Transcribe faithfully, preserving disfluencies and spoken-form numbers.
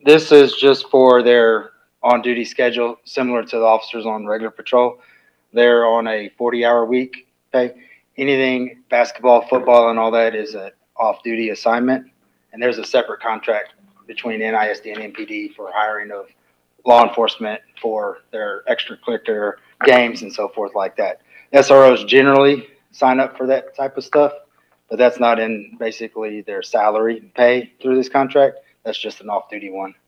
This is just for their on-duty schedule, similar to the officers on regular patrol. They're on a forty-hour week pay. Anything basketball, football, and all that is an off-duty assignment, and there's a separate contract between N I S D and N P D for hiring of law enforcement for their extracurricular games and so forth like that. S R Os generally sign up for that type of stuff, but that's not in basically their salary pay through this contract. That's just an off-duty one.